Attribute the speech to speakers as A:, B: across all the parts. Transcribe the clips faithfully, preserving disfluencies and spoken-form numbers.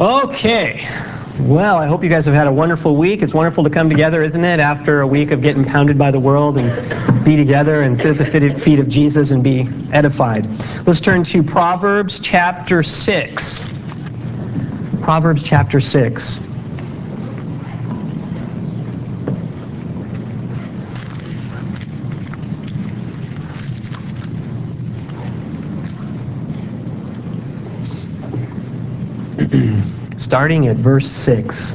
A: Okay. Well, I hope you guys have had a wonderful week. It's wonderful to come together, isn't it, after a week of getting pounded by the world, and be together and sit at the feet of Jesus and be edified. Let's turn to Proverbs chapter six. Proverbs chapter six. Starting at verse six.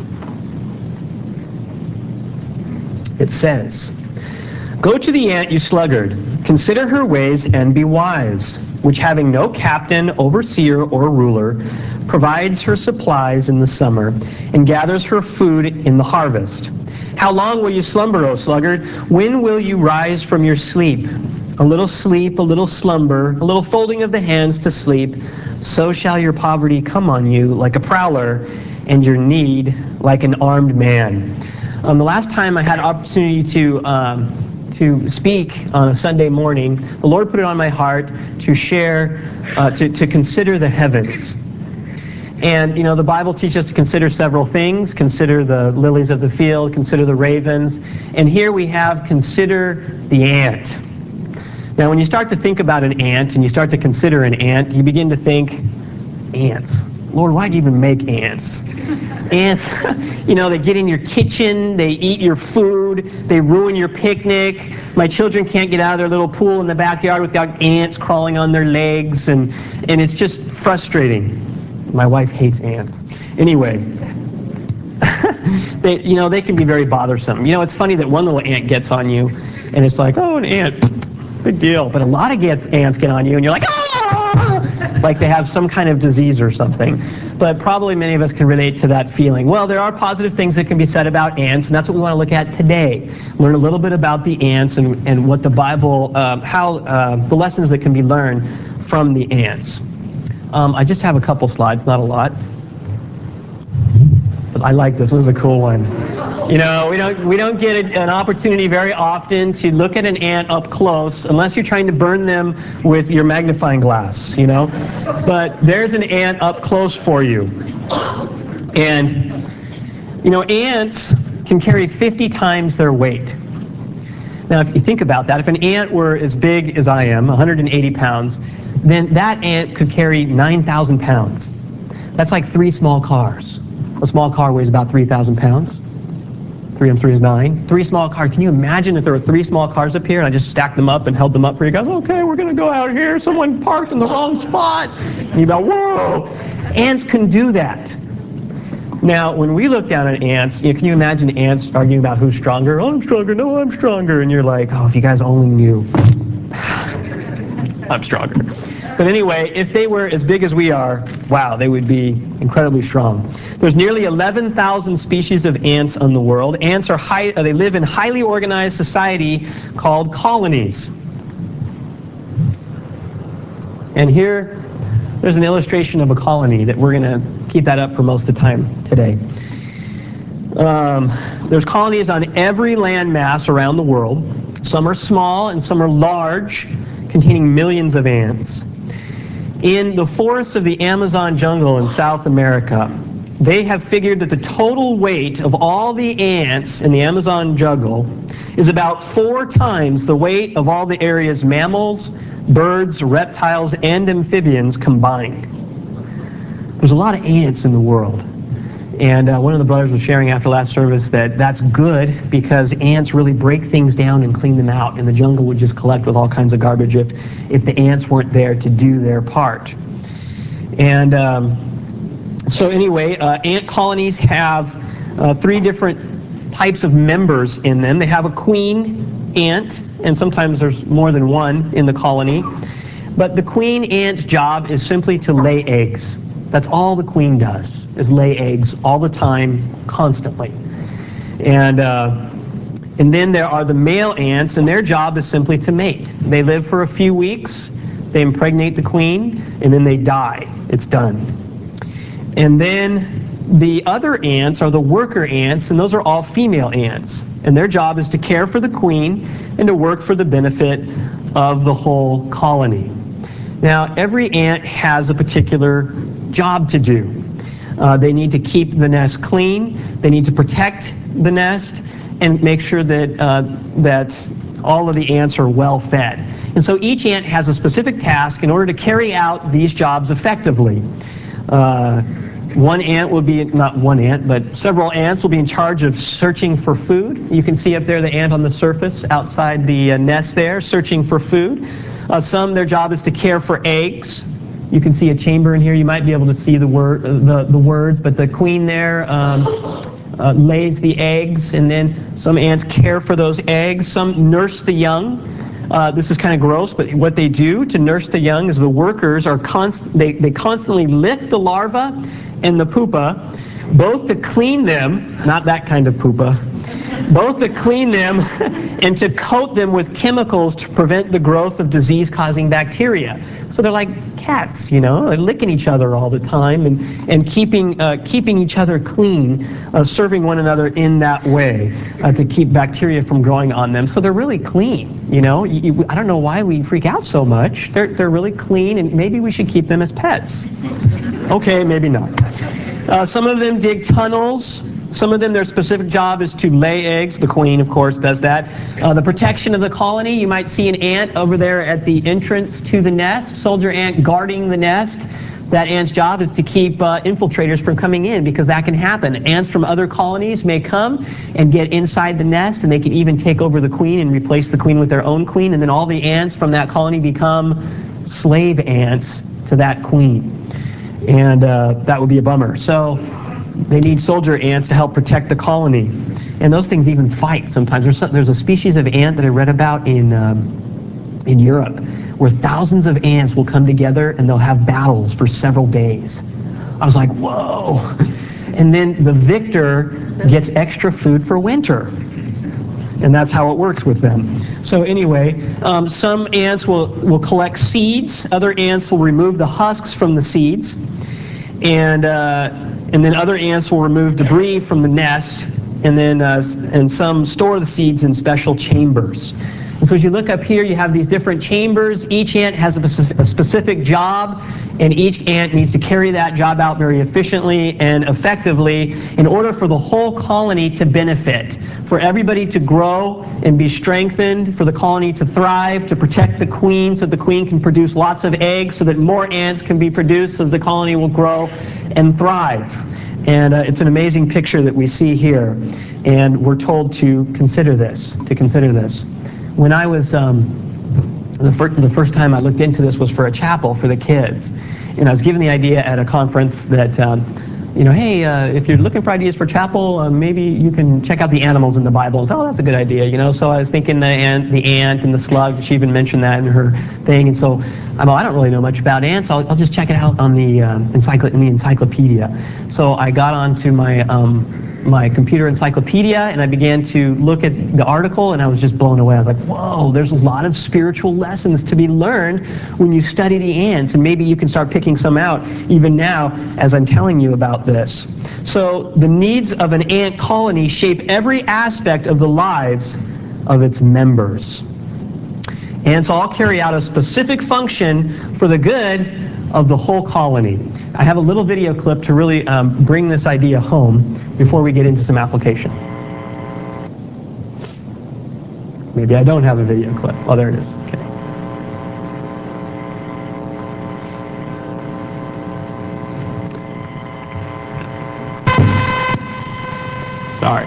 A: It says, "Go to the ant, you sluggard, consider her ways and be wise, which having no captain, overseer, or ruler, provides her supplies in the summer, and gathers her food in the harvest. How long will you slumber, O sluggard? When will you rise from your sleep? A little sleep, a little slumber, a little folding of the hands to sleep, so shall your poverty come on you like a prowler, and your need like an armed man." Um, the last time I had an opportunity to um, to speak on a Sunday morning, the Lord put it on my heart to share, uh, to, to consider the heavens. And, you know, the Bible teaches us to consider several things. Consider the lilies of the field, consider the ravens. And here we have consider the ant. Now, when you start to think about an ant and you start to consider an ant, you begin to think, ants. Lord, why'd you even make ants? Ants, you know, they get in your kitchen, they eat your food, they ruin your picnic. My children can't get out of their little pool in the backyard without ants crawling on their legs, and, and it's just frustrating. My wife hates ants. Anyway, they, you know, they can be very bothersome. You know, it's funny that one little ant gets on you, and it's like, oh, an ant, big deal. But a lot of gets, ants get on you, and you're like, ah! Like they have some kind of disease or something. But probably many of us can relate to that feeling. Well, there are positive things that can be said about ants, and that's what we want to look at today. Learn a little bit about the ants and, and what the Bible, uh, how uh, the lessons that can be learned from the ants. Um, I just have a couple slides, not a lot. But I like this. This is a cool one. You know, we don't we don't get an opportunity very often to look at an ant up close unless you're trying to burn them with your magnifying glass, you know. But there's an ant up close for you. And, you know, ants can carry fifty times their weight. Now, if you think about that, if an ant were as big as I am, one hundred eighty pounds, then that ant could carry nine thousand pounds. That's like three small cars. A small car weighs about three thousand pounds. Three and three is nine. Three small cars. Can you imagine if there were three small cars up here and I just stacked them up and held them up for you guys? Okay, we're going to go out here. Someone parked in the wrong spot. And you go, whoa! Ants can do that. Now, when we look down at ants, you know, can you imagine ants arguing about who's stronger? Oh, I'm stronger. No, I'm stronger. And you're like, oh, if you guys only knew. I'm stronger. But anyway, if they were as big as we are, wow, they would be incredibly strong. There's nearly eleven thousand species of ants in the world. Ants are high, they live in highly organized society called colonies. And here, there's an illustration of a colony that we're going to keep that up for most of the time today. Um, there's colonies on every landmass around the world. Some are small and some are large, containing millions of ants. In the forests of the Amazon jungle in South America, they have figured that the total weight of all the ants in the Amazon jungle is about four times the weight of all the area's mammals, birds, reptiles, and amphibians combined. There's a lot of ants in the world. And uh, one of the brothers was sharing after last service that that's good because ants really break things down and clean them out, and the jungle would just collect with all kinds of garbage if, if the ants weren't there to do their part. And um, so anyway, uh, ant colonies have uh, three different types of members in them. They have a queen ant, and sometimes there's more than one in the colony. But the queen ant's job is simply to lay eggs. That's all the queen does, is lay eggs all the time, constantly. And, uh, and then there are the male ants, and their job is simply to mate. They live for a few weeks, they impregnate the queen, and then they die. It's done. And then the other ants are the worker ants, and those are all female ants. And their job is to care for the queen and to work for the benefit of the whole colony. Now, every ant has a particular job to do. Uh, they need to keep the nest clean. They need to protect the nest and make sure that, uh, that all of the ants are well fed. And so each ant has a specific task in order to carry out these jobs effectively. Uh, one ant will be, not one ant, but several ants will be in charge of searching for food. You can see up there the ant on the surface outside the uh, nest there, searching for food. Uh, some, their job is to care for eggs. You can see a chamber in here. You might be able to see the, word, the, the words, but the queen there um, uh, lays the eggs, and then some ants care for those eggs. Some nurse the young. Uh, this is kind of gross, but what they do to nurse the young is the workers are const they, they constantly lift the larva and the pupa, both to clean them, not that kind of pupa, both to clean them and to coat them with chemicals to prevent the growth of disease-causing bacteria. So they're like cats, you know, they're licking each other all the time and, and keeping, uh, keeping each other clean, uh, serving one another in that way uh, to keep bacteria from growing on them. So they're really clean, you know. You, you, I don't know why we freak out so much. They're, they're really clean, and maybe we should keep them as pets. Okay, maybe not. Uh, some of them dig tunnels. Some of them, their specific job is to lay eggs. The queen, of course, does that. Uh, the protection of the colony, you might see an ant over there at the entrance to the nest, soldier ant guarding the nest. That ant's job is to keep uh, infiltrators from coming in, because that can happen. Ants from other colonies may come and get inside the nest, and they can even take over the queen and replace the queen with their own queen, and then all the ants from that colony become slave ants to that queen. And uh, that would be a bummer. So they need soldier ants to help protect the colony. And those things even fight sometimes. There's, some, there's a species of ant that I read about in, um, in Europe where thousands of ants will come together and they'll have battles for several days. I was like, whoa. And then the victor gets extra food for winter. And that's how it works with them. So anyway, um, some ants will, will collect seeds. Other ants will remove the husks from the seeds. And, uh, and then other ants will remove debris from the nest. And then uh, and some store the seeds in special chambers. And so as you look up here, you have these different chambers. Each ant has a specific job, and each ant needs to carry that job out very efficiently and effectively in order for the whole colony to benefit, for everybody to grow and be strengthened, for the colony to thrive, to protect the queen so the queen can produce lots of eggs so that more ants can be produced so that the colony will grow and thrive. And uh, it's an amazing picture that we see here, and we're told to consider this, to consider this. When I was, um, the, fir the first time I looked into this was for a chapel for the kids. And I was given the idea at a conference that, um, you know, hey, uh, if you're looking for ideas for chapel, uh, maybe you can check out the animals in the Bible. And so, oh, that's a good idea, you know. So I was thinking the ant, the ant and the slug. She even mentioned that in her thing. And so I'm, oh, I don't really know much about ants. I'll, I'll just check it out on the um, encycl in the encyclopedia. So I got onto my um, my computer encyclopedia, and I began to look at the article, and I was just blown away. I was like, whoa, there's a lot of spiritual lessons to be learned when you study the ants, and maybe you can start picking some out even now as I'm telling you about this. So the needs of an ant colony shape every aspect of the lives of its members. Ants all carry out a specific function for the good of the whole colony. I have a little video clip to really um, bring this idea home before we get into some application. Maybe I don't have a video clip. Oh, there it is. Okay. Sorry.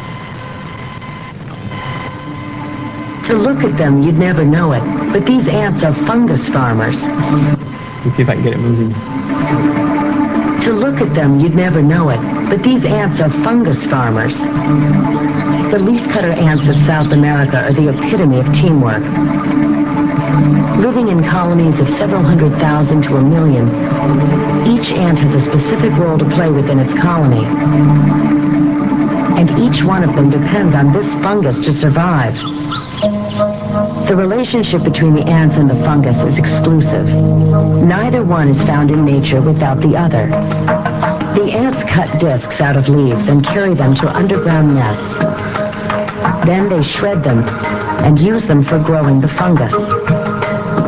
B: To look at them, you'd never know it, but these ants are fungus farmers.
A: Let's see if I can get it moving.
B: To look at them, you'd never know it, but these ants are fungus farmers. The leafcutter ants of South America are the epitome of teamwork. Living in colonies of several hundred thousand to a million, each ant has a specific role to play within its colony. And each one of them depends on this fungus to survive. The relationship between the ants and the fungus is exclusive. Neither one is found in nature without the other. The ants cut discs out of leaves and carry them to underground nests. Then they shred them and use them for growing the fungus.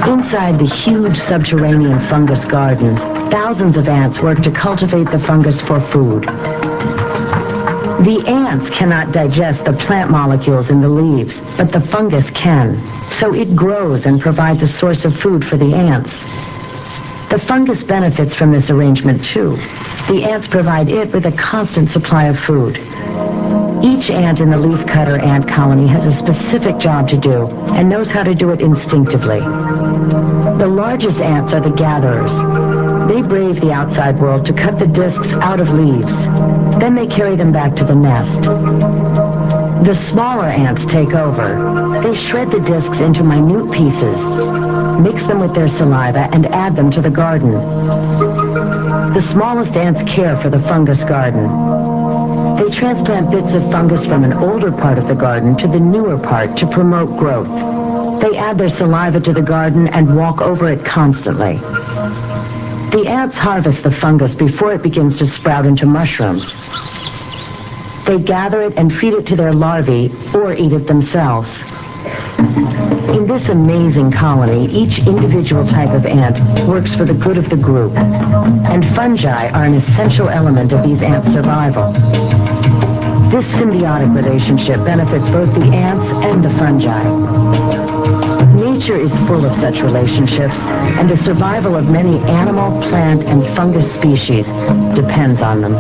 B: Inside the huge subterranean fungus gardens, thousands of ants work to cultivate the fungus for food. The ants cannot digest the plant molecules in the leaves, but the fungus can. So it grows and provides a source of food for the ants. The fungus benefits from this arrangement too. The ants provide it with a constant supply of food. Each ant in the leafcutter ant colony has a specific job to do and knows how to do it instinctively. The largest ants are the gatherers. They brave the outside world to cut the discs out of leaves. Then they carry them back to the nest. The smaller ants take over. They shred the discs into minute pieces, mix them with their saliva, and add them to the garden. The smallest ants care for the fungus garden. They transplant bits of fungus from an older part of the garden to the newer part to promote growth. They add their saliva to the garden and walk over it constantly. The ants harvest the fungus before it begins to sprout into mushrooms. They gather it and feed it to their larvae or eat it themselves. In this amazing colony, each individual type of ant works for the good of the group, and fungi are an essential element of these ants' survival. This symbiotic relationship benefits both the ants and the fungi. Nature is full of such relationships, and the survival of many animal, plant, and fungus species depends on them.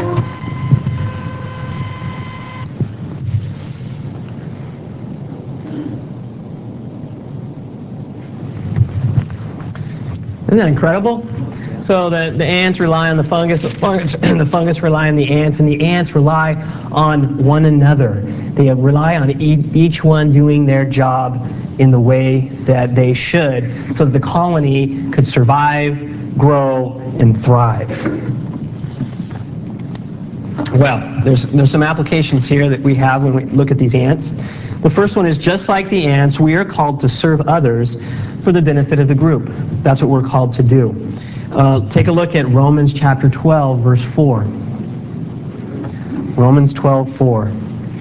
A: Isn't that incredible? So the, the ants rely on the fungus, the fungus, the fungus rely on the ants, and the ants rely on one another. They rely on e each one doing their job in the way that they should so that the colony could survive, grow, and thrive. Well, there's, there's some applications here that we have when we look at these ants. The first one is, just like the ants, we are called to serve others for the benefit of the group. That's what we're called to do. Uh, take a look at Romans chapter twelve, verse four. Romans twelve, four.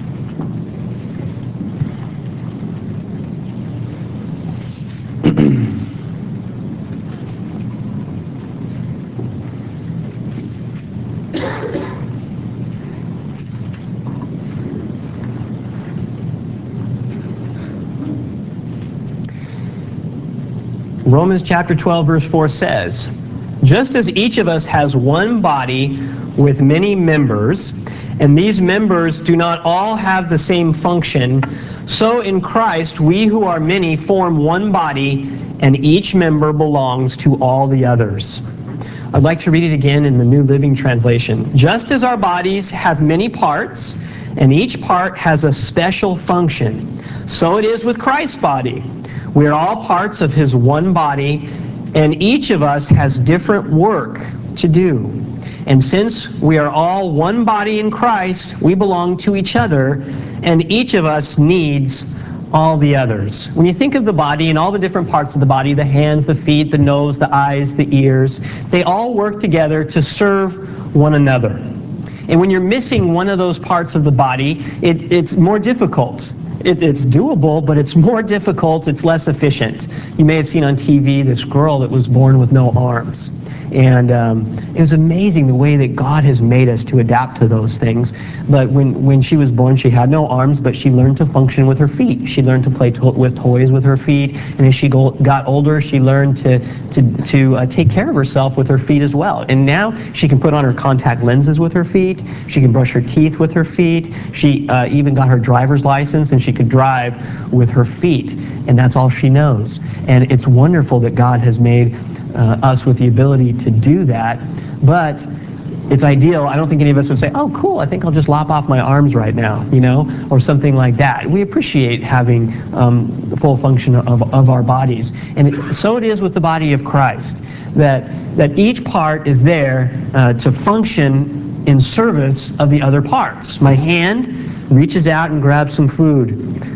A: Romans chapter twelve, verse four says, just as each of us has one body with many members, and these members do not all have the same function, so in Christ we who are many form one body, and each member belongs to all the others. I'd like to read it again in the New Living Translation. Just as our bodies have many parts, and each part has a special function, so it is with Christ's body. We are all parts of his one body, and each of us has different work to do. And since we are all one body in Christ, we belong to each other, and each of us needs all the others. When you think of the body and all the different parts of the body, the hands, the feet, the nose, the eyes, the ears, they all work together to serve one another. And when you're missing one of those parts of the body, it, it's more difficult. It, it's doable, but it's more difficult, it's less efficient. You may have seen on T V this girl that was born with no arms. And um, it was amazing the way that God has made us to adapt to those things. But when, when she was born, she had no arms, but she learned to function with her feet. She learned to play to with toys with her feet, and as she go got older, she learned to, to, to uh, take care of herself with her feet as well. And now she can put on her contact lenses with her feet, she can brush her teeth with her feet, she uh, even got her driver's license, and she could drive with her feet. And that's all she knows. And it's wonderful that God has made Uh, us with the ability to do that, but it's ideal. I don't think any of us would say, oh cool, I think I'll just lop off my arms right now, you know, or something like that. We appreciate having um, the full function of, of our bodies. And it, so it is with the body of Christ, that, that each part is there uh, to function in service of the other parts. My hand reaches out and grabs some food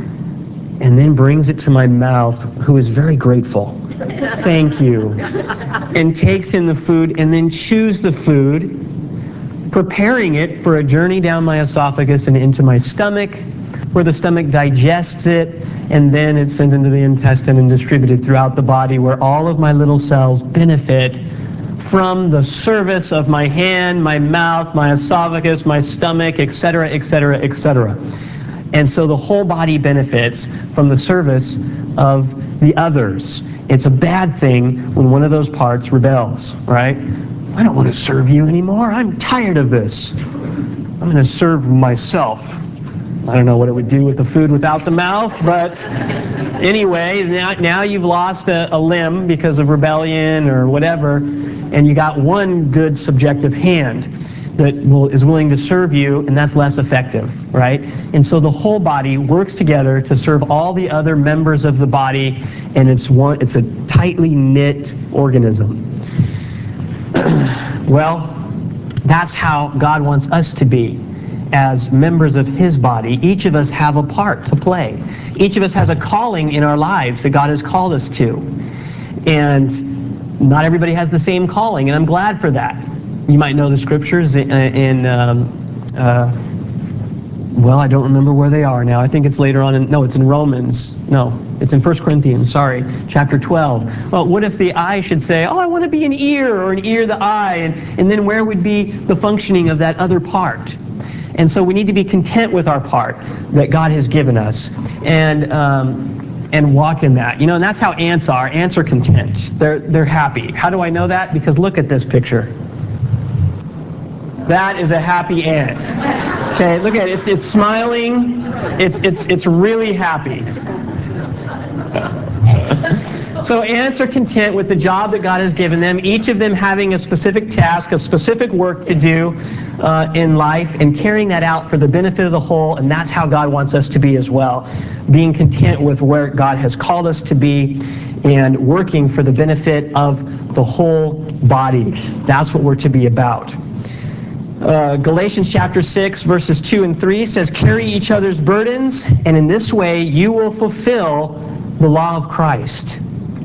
A: and then brings it to my mouth, who is very grateful. Thank you. And takes in the food and then chews the food, preparing it for a journey down my esophagus and into my stomach, where the stomach digests it, and then it's sent into the intestine and distributed throughout the body, where all of my little cells benefit from the service of my hand, my mouth, my esophagus, my stomach, et cetera, et cetera, et cetera. And so the whole body benefits from the service of the others. It's a bad thing when one of those parts rebels, right? I don't want to serve you anymore. I'm tired of this. I'm going to serve myself. I don't know what it would do with the food without the mouth, but anyway, now, now you've lost a, a limb because of rebellion or whatever, and you got one good subjective hand that will, is willing to serve you, and that's less effective, right? And so the whole body works together to serve all the other members of the body, and it's one, it's a tightly knit organism. Well, that's how God wants us to be as members of His body. Each of us have a part to play. Each of us has a calling in our lives that God has called us to. And not everybody has the same calling, and I'm glad for that. You might know the scriptures in, in um, uh, well, I don't remember where they are now. I think it's later on in, no, it's in Romans. No, it's in First Corinthians, sorry, chapter twelve. Well, what if the eye should say, oh, I want to be an ear, or an ear the eye, and, and then where would be the functioning of that other part? And so we need to be content with our part that God has given us, and um, and walk in that. You know, and that's how ants are. Ants are content. They're they're happy. How do I know that? Because look at this picture. That is a happy ant. Okay, look at it. It's it's smiling. It's it's it's really happy. So ants are content with the job that God has given them, each of them having a specific task, a specific work to do uh, in life, and carrying that out for the benefit of the whole, and that's how God wants us to be as well. Being content with where God has called us to be and working for the benefit of the whole body. That's what we're to be about. Uh, Galatians chapter six, verses two and three says, carry each other's burdens, and in this way you will fulfill the law of Christ.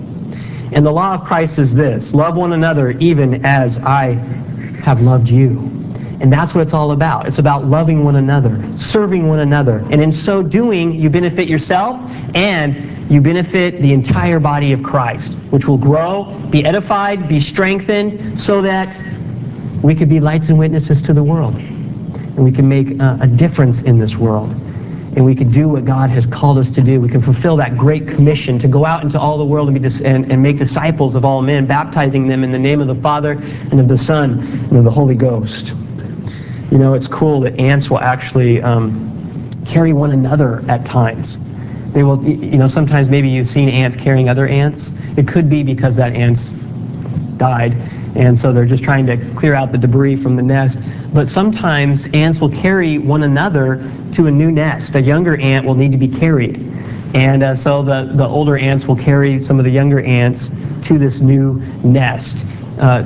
A: And the law of Christ is this: love one another even as I have loved you. And that's what it's all about. It's about loving one another, serving one another. And in so doing, you benefit yourself and you benefit the entire body of Christ, which will grow, be edified, be strengthened, so that we could be lights and witnesses to the world. And we can make a, a difference in this world. And we can do what God has called us to do. We can fulfill that great commission to go out into all the world and, be dis- and, and make disciples of all men, baptizing them in the name of the Father and of the Son and of the Holy Ghost. You know, it's cool that ants will actually um, carry one another at times. They will, you know, sometimes maybe you've seen ants carrying other ants. It could be because that ant's died, and so they're just trying to clear out the debris from the nest. But sometimes ants will carry one another to a new nest. A younger ant will need to be carried. And uh, so the, the older ants will carry some of the younger ants to this new nest, uh,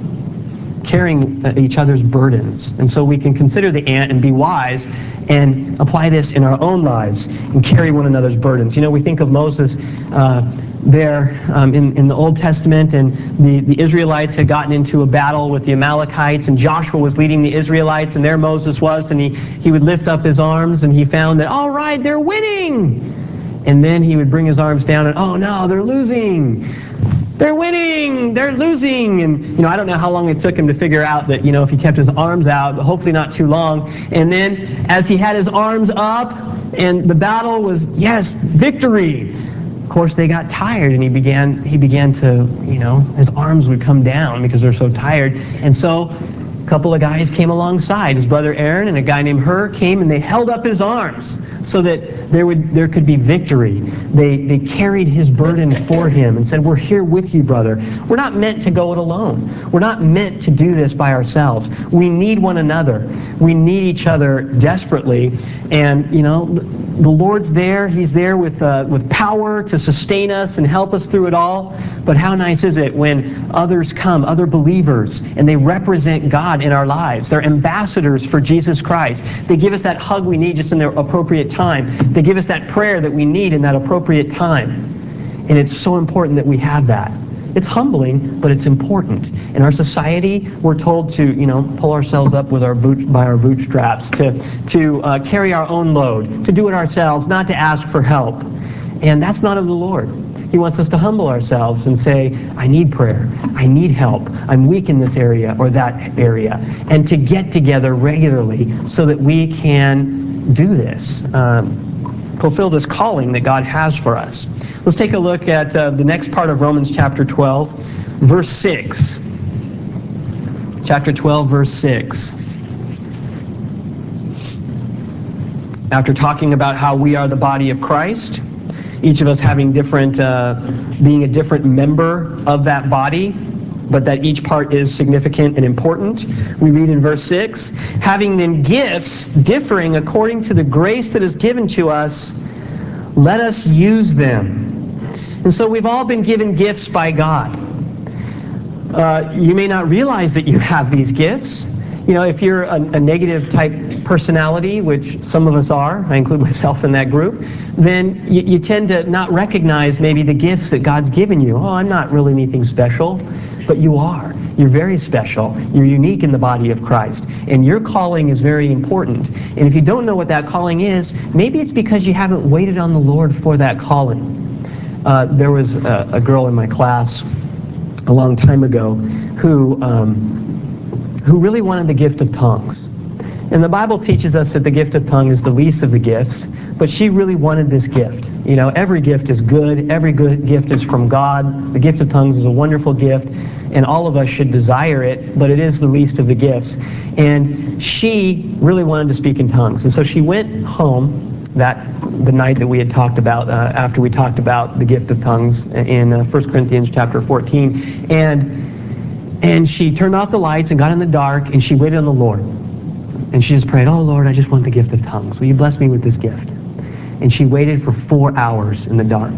A: carrying each other's burdens. And so we can consider the ant and be wise and apply this in our own lives and carry one another's burdens. You know, we think of Moses uh, there um, in, in the Old Testament, and the, the Israelites had gotten into a battle with the Amalekites, and Joshua was leading the Israelites, and there Moses was, and he, he would lift up his arms, and he found that, all right, they're winning! And then he would bring his arms down, and oh no, they're losing! They're winning! They're losing! And, you know, I don't know how long it took him to figure out that, you know, if he kept his arms out, but hopefully not too long. And then, as he had his arms up, and the battle was, yes, victory! Of course, they got tired, and he began, he began to, you know, his arms would come down because they're so tired. And so, a couple of guys came alongside. His brother Aaron and a guy named Hur came, and they held up his arms so that there would there could be victory. They they carried his burden for him and said, we're here with you, brother. We're not meant to go it alone. We're not meant to do this by ourselves. We need one another. We need each other desperately. And, you know, the Lord's there. He's there with uh, with power to sustain us and help us through it all. But how nice is it when others come, other believers, and they represent God in our lives. They're ambassadors for Jesus Christ. They give us that hug we need just in the appropriate time. They give us that prayer that we need in that appropriate time. And it's so important that we have that. It's humbling, but it's important. In our society, we're told to, you know, pull ourselves up with our boot, by our bootstraps, to, to uh, carry our own load, to do it ourselves, not to ask for help. And that's not of the Lord. He wants us to humble ourselves and say, I need prayer, I need help, I'm weak in this area or that area, and to get together regularly so that we can do this, um, fulfill this calling that God has for us. Let's take a look at uh, the next part of Romans chapter twelve, verse six. Chapter twelve, verse six. After talking about how we are the body of Christ, each of us having different, uh, being a different member of that body, but that each part is significant and important. We read in verse six, having then gifts differing according to the grace that is given to us, let us use them. And so we've all been given gifts by God. Uh, you may not realize that you have these gifts. You know, if you're a, a negative type personality, which some of us are, I include myself in that group, then you, you tend to not recognize maybe the gifts that God's given you. Oh, I'm not really anything special, but you are. You're very special. You're unique in the body of Christ. And your calling is very important. And if you don't know what that calling is, maybe it's because you haven't waited on the Lord for that calling. Uh, there was a, a girl in my class a long time ago who um, who really wanted the gift of tongues. And the Bible teaches us that the gift of tongue is the least of the gifts, but she really wanted this gift. You know, every gift is good. Every good gift is from God. The gift of tongues is a wonderful gift, and all of us should desire it, but it is the least of the gifts. And she really wanted to speak in tongues. And so she went home that the night that we had talked about, uh, after we talked about the gift of tongues in uh, First Corinthians chapter fourteen, and and she turned off the lights and got in the dark, and she waited on the Lord. And she just prayed, oh, Lord, I just want the gift of tongues. Will you bless me with this gift? And she waited for four hours in the dark.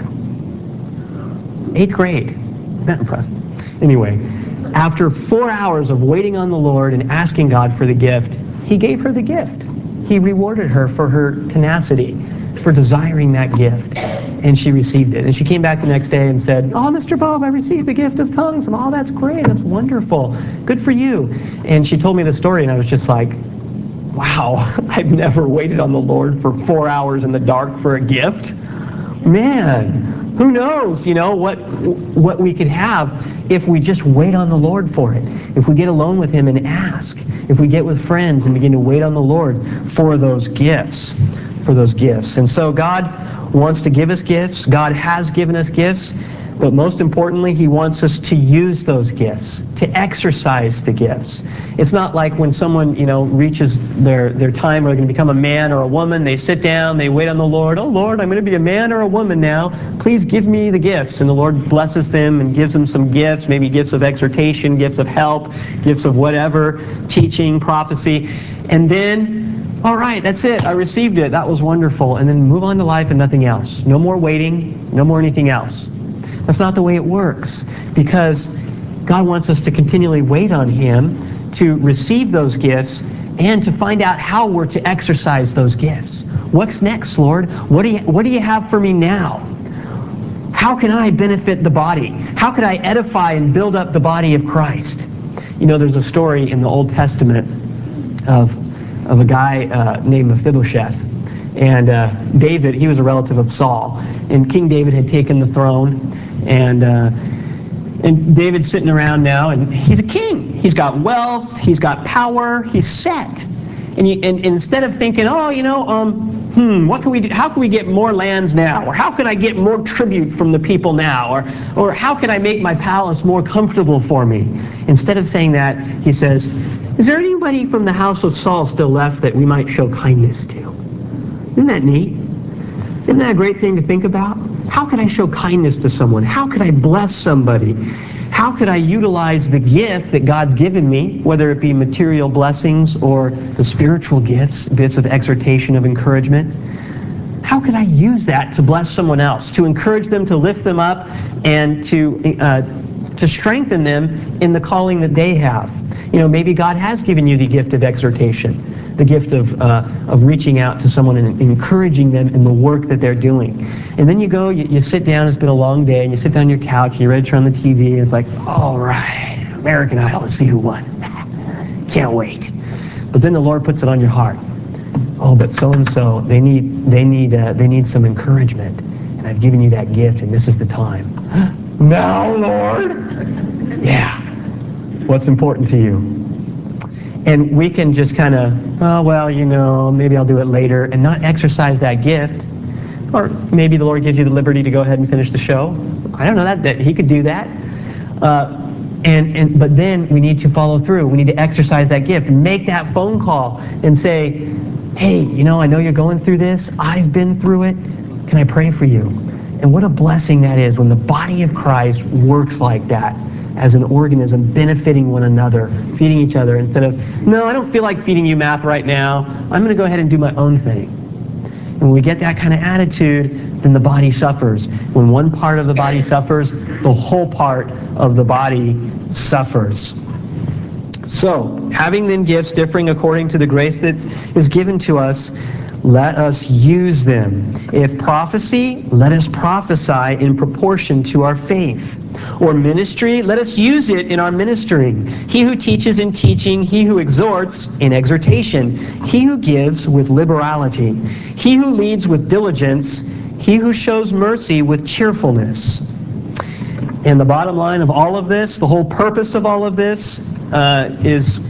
A: Eighth grade. Isn't that impressive? Anyway, after four hours of waiting on the Lord and asking God for the gift, He gave her the gift. He rewarded her for her tenacity, for desiring that gift. And she received it. And she came back the next day and said, oh, Mister Bob, I received the gift of tongues. And oh, that's great. That's wonderful. Good for you. And she told me the story, and I was just like, wow, I've never waited on the Lord for four hours in the dark for a gift. Man, who knows, you know, what what we could have if we just wait on the Lord for it. If we get alone with Him and ask. If we get with friends and begin to wait on the Lord for those gifts. For those gifts. And so God wants to give us gifts. God has given us gifts. But most importantly, He wants us to use those gifts, to exercise the gifts. It's not like when someone, you know, reaches their, their time where they're going to become a man or a woman, they sit down, they wait on the Lord. Oh, Lord, I'm going to be a man or a woman now. Please give me the gifts. And the Lord blesses them and gives them some gifts, maybe gifts of exhortation, gifts of help, gifts of whatever, teaching, prophecy. And then, all right, that's it. I received it. That was wonderful. And then move on to life and nothing else. No more waiting, no more anything else. That's not the way it works, because God wants us to continually wait on Him to receive those gifts and to find out how we're to exercise those gifts. What's next, Lord? What do you, what do you have for me now? How can I benefit the body? How can I edify and build up the body of Christ? You know, there's a story in the Old Testament of, of a guy uh, named Mephibosheth. And uh, David, he was a relative of Saul. And King David had taken the throne. And uh, and David's sitting around now, and he's a king. He's got wealth. He's got power. He's set. And, you, and, and instead of thinking, oh, you know, um, hmm, what can we do? How can we get more lands now? Or how can I get more tribute from the people now? Or, or how can I make my palace more comfortable for me? Instead of saying that, he says, is there anybody from the house of Saul still left that we might show kindness to? Isn't that neat? Isn't that a great thing to think about? How could I show kindness to someone? How could I bless somebody? How could I utilize the gift that God's given me, whether it be material blessings or the spiritual gifts, gifts of exhortation, of encouragement? How could I use that to bless someone else, to encourage them, to lift them up, and to uh, to strengthen them in the calling that they have? You know, maybe God has given you the gift of exhortation. the gift of, uh, of reaching out to someone and encouraging them in the work that they're doing. And then you go, you, you sit down, it's been a long day, and you sit down on your couch, and you're ready to turn on the T V, and it's like, all right, American Idol, let's see who won. Can't wait. But then the Lord puts it on your heart. Oh, but so-and-so, they need, they need, uh, they need some encouragement. And I've given you that gift, and this is the time. Now, Lord? Yeah. What's important to you? And we can just kind of, oh, well, you know, maybe I'll do it later, and not exercise that gift. Or maybe the Lord gives you the liberty to go ahead and finish the show. I don't know that, that he could do that. Uh, and, and But then we need to follow through. We need to exercise that gift. Make that phone call and say, hey, you know, I know you're going through this. I've been through it. Can I pray for you? And what a blessing that is when the body of Christ works like that, as an organism, benefiting one another, feeding each other, instead of, no, I don't feel like feeding you math right now. I'm going to go ahead and do my own thing. And when we get that kind of attitude, then the body suffers. When one part of the body suffers, the whole part of the body suffers. So, having then gifts differing according to the grace that is given to us, let us use them. If prophecy, let us prophesy in proportion to our faith. Or ministry, let us use it in our ministering. He who teaches in teaching, he who exhorts in exhortation, he who gives with liberality, he who leads with diligence, he who shows mercy with cheerfulness. And the bottom line of all of this, the whole purpose of all of this, uh, is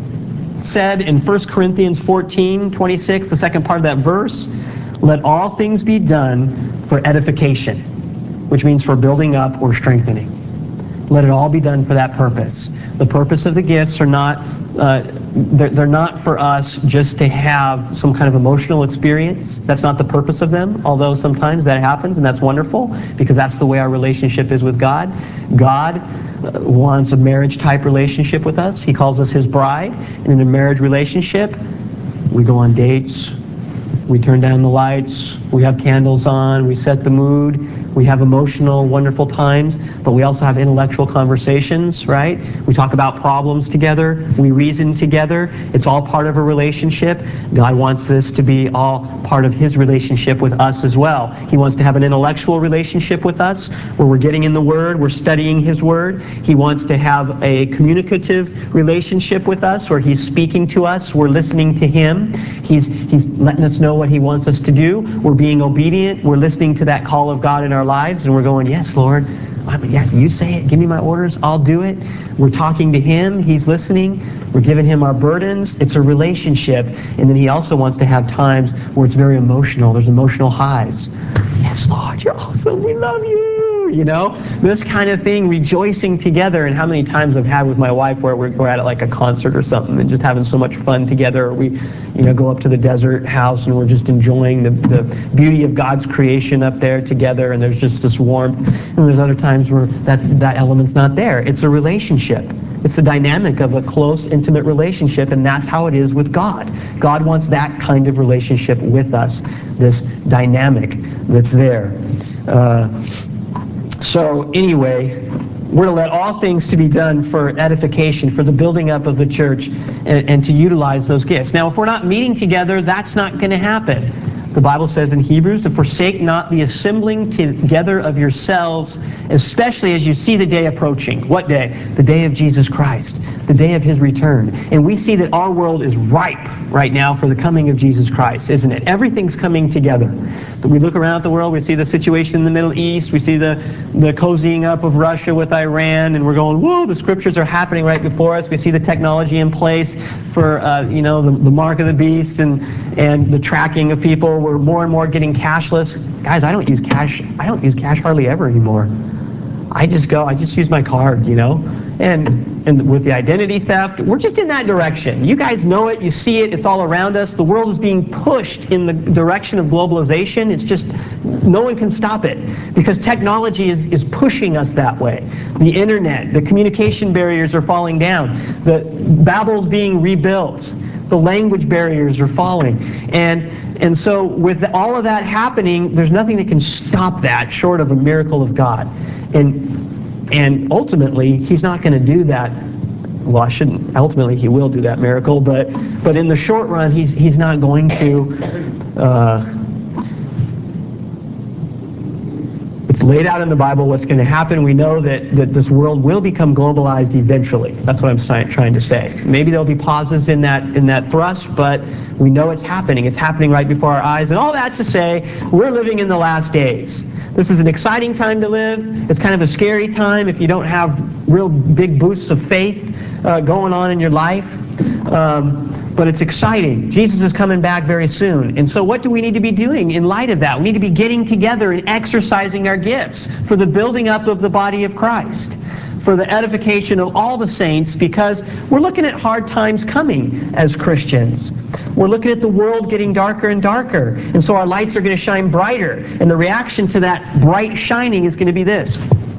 A: said in First Corinthians fourteen twenty-six, the second part of that verse. Let all things be done for edification, which means for building up or strengthening. Let it all be done for that purpose. The purpose of the gifts are not, uh, they're, they're not for us just to have some kind of emotional experience. That's not the purpose of them, although sometimes that happens, and that's wonderful, because that's the way our relationship is with God. God uh, wants a marriage-type relationship with us. He calls us his bride, and in a marriage relationship, we go on dates, we turn down the lights, we have candles on, we set the mood, we have emotional, wonderful times, but we also have intellectual conversations, right? We talk about problems together, we reason together. It's all part of a relationship. God wants this to be all part of his relationship with us as well. He wants to have an intellectual relationship with us, where we're getting in the Word, we're studying his Word. He wants to have a communicative relationship with us, where he's speaking to us, we're listening to him. He's, he's letting us know what he wants us to do. We're being obedient. We're listening to that call of God in our lives, and we're going, yes, Lord, I'm, yeah, you say it. Give me my orders. I'll do it. We're talking to him. He's listening. We're giving him our burdens. It's a relationship. And then he also wants to have times where it's very emotional. There's emotional highs. Yes, Lord, you're awesome. We love you. You know, this kind of thing, rejoicing together. And how many times I've had with my wife where we're, we're at like a concert or something and just having so much fun together. Or we, you know, go up to the desert house and we're just enjoying the, the beauty of God's creation up there together, and there's just this warmth. And there's other times where that, that element's not there. It's a relationship. It's the dynamic of a close, intimate relationship, and that's how it is with God. God wants that kind of relationship with us, this dynamic that's there. Uh, so anyway, we're to let all things to be done for edification, for the building up of the church, and, and to utilize those gifts. Now, if we're not meeting together, that's not going to happen. The Bible says in Hebrews to forsake not the assembling together of yourselves, especially as you see the day approaching. What day? The day of Jesus Christ, the day of his return. And we see that our world is ripe right now for the coming of Jesus Christ, isn't it? Everything's coming together. We look around at the world, we see the situation in the Middle East, we see the, the cozying up of Russia with Iran, and we're going, whoa, the scriptures are happening right before us. We see the technology in place for, uh, you know, the, the mark of the beast and, and the tracking of people. We're more and more getting cashless. Guys, I don't use cash. I don't use cash hardly ever anymore. I just go, I just use my card, you know? And and with the identity theft, we're just in that direction. You guys know it, you see it, it's all around us. The world is being pushed in the direction of globalization. It's just, no one can stop it because technology is, is pushing us that way. The internet, the communication barriers are falling down. The Babel's being rebuilt. The language barriers are falling. And and so with all of that happening, there's nothing that can stop that short of a miracle of God. And and ultimately, he's not going to do that well, I shouldn't, ultimately he will do that miracle, but but in the short run, he's, he's not going to. Uh, It's laid out in the Bible what's going to happen. We know that, that this world will become globalized eventually. That's what I'm trying to say. Maybe there'll be pauses in that in that thrust, but we know it's happening. It's happening right before our eyes. And all that to say, we're living in the last days. This is an exciting time to live. It's kind of a scary time if you don't have real big boosts of faith uh, going on in your life. Um, But it's exciting. Jesus is coming back very soon. And so what do we need to be doing in light of that? We need to be getting together and exercising our gifts for the building up of the body of Christ, for the edification of all the saints, because we're looking at hard times coming as Christians. We're looking at the world getting darker and darker. And so our lights are going to shine brighter. And the reaction to that bright shining is going to be this.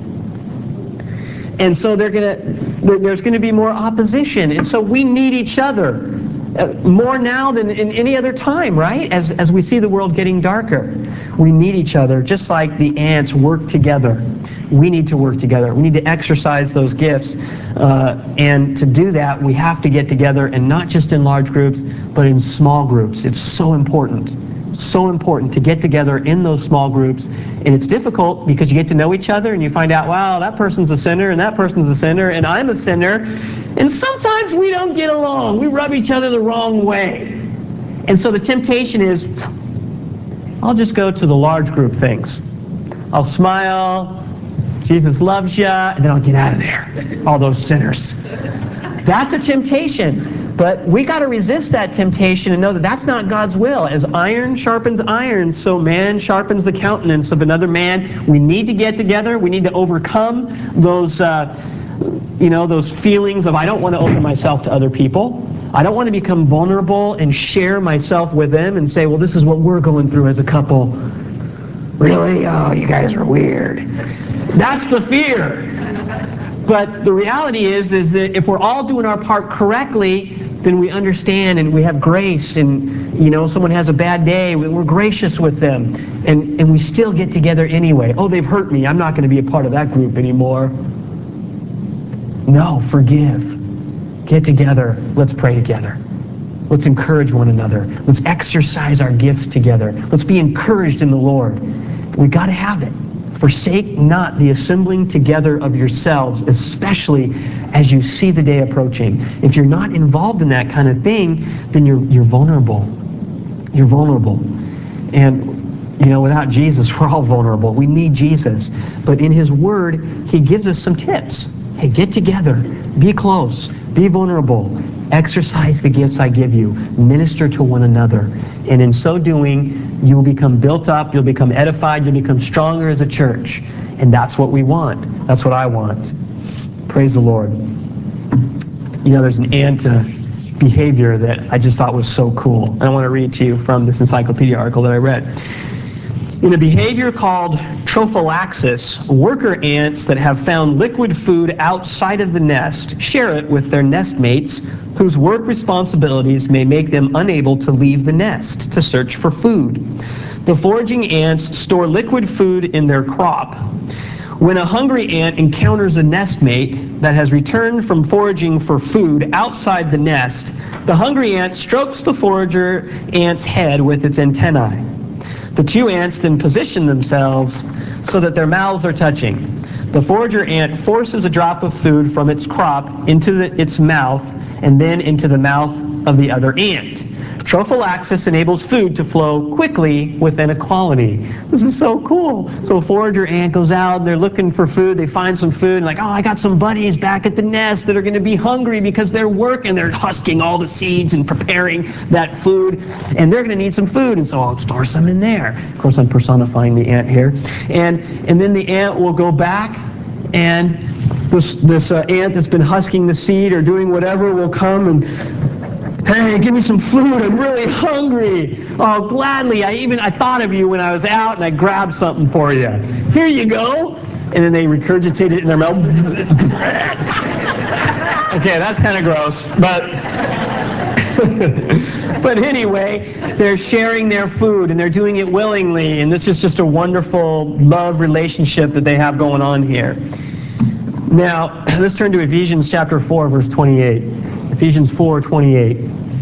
A: And so they're going to, there's going to be more opposition. And so we need each other. Uh, more now than in any other time, right? As, as we see the world getting darker. We need each other, just like the ants work together. We need to work together. We need to exercise those gifts. Uh, and to do that, we have to get together, and not just in large groups, but in small groups. It's so important. So important to get together in those small groups. And it's difficult because you get to know each other and you find out, wow, that person's a sinner and that person's a sinner and I'm a sinner. And sometimes we don't get along. We rub each other the wrong way. And so the temptation is, I'll just go to the large group things. I'll smile, Jesus loves you, and then I'll get out of there. All those sinners. That's a temptation. But we got to resist that temptation and know that that's not God's will. As iron sharpens iron, so man sharpens the countenance of another man. We need to get together. We need to overcome those, uh, you know, those feelings of I don't want to open myself to other people. I don't want to become vulnerable and share myself with them and say, well, this is what we're going through as a couple. Really? Oh, you guys are weird. That's the fear. But the reality is, is that if we're all doing our part correctly, then we understand and we have grace, and you know, someone has a bad day, we're gracious with them, and, and we still get together anyway. Oh, they've hurt me, I'm not going to be a part of that group anymore. No, forgive. Get together, let's pray together. Let's encourage one another. Let's exercise our gifts together. Let's be encouraged in the Lord. We got to have it. Forsake not the assembling together of yourselves, especially as you see the day approaching. If you're not involved in that kind of thing, then you're you're vulnerable. You're vulnerable. And you know, without Jesus, we're all vulnerable. We need Jesus. But in His Word, He gives us some tips. Hey, get together. Be close. Be vulnerable. Exercise the gifts I give you. Minister to one another. And in so doing, you will become built up, you'll become edified, you'll become stronger as a church. And that's what we want. That's what I want. Praise the Lord. You know, there's an ant uh, behavior that I just thought was so cool. And I want to read to you from this encyclopedia article that I read. In a behavior called trophallaxis, worker ants that have found liquid food outside of the nest share it with their nest mates, whose work responsibilities may make them unable to leave the nest to search for food. The foraging ants store liquid food in their crop. When a hungry ant encounters a nestmate that has returned from foraging for food outside the nest, the hungry ant strokes the forager ant's head with its antennae. The two ants then position themselves so that their mouths are touching. The forager ant forces a drop of food from its crop into the, its mouth and then into the mouth of the other ant. Trophallaxis enables food to flow quickly within a colony. This is so cool. So a forager ant goes out, they're looking for food, they find some food, and like, oh, I got some buddies back at the nest that are going to be hungry because they're working, they're husking all the seeds and preparing that food, and they're going to need some food, and so I'll store some in there. Of course, I'm personifying the ant here. And, and then the ant will go back, and this, this uh, ant that's been husking the seed or doing whatever will come and, hey, give me some food, I'm really hungry. Oh, gladly, I even, I thought of you when I was out and I grabbed something for you. Here you go. And then they regurgitate it in their mouth. Okay, that's kind of gross, but but anyway, they're sharing their food and they're doing it willingly, and this is just a wonderful love relationship that they have going on here. Now, let's turn to Ephesians chapter four, verse twenty-eight. Ephesians four, twenty-eight.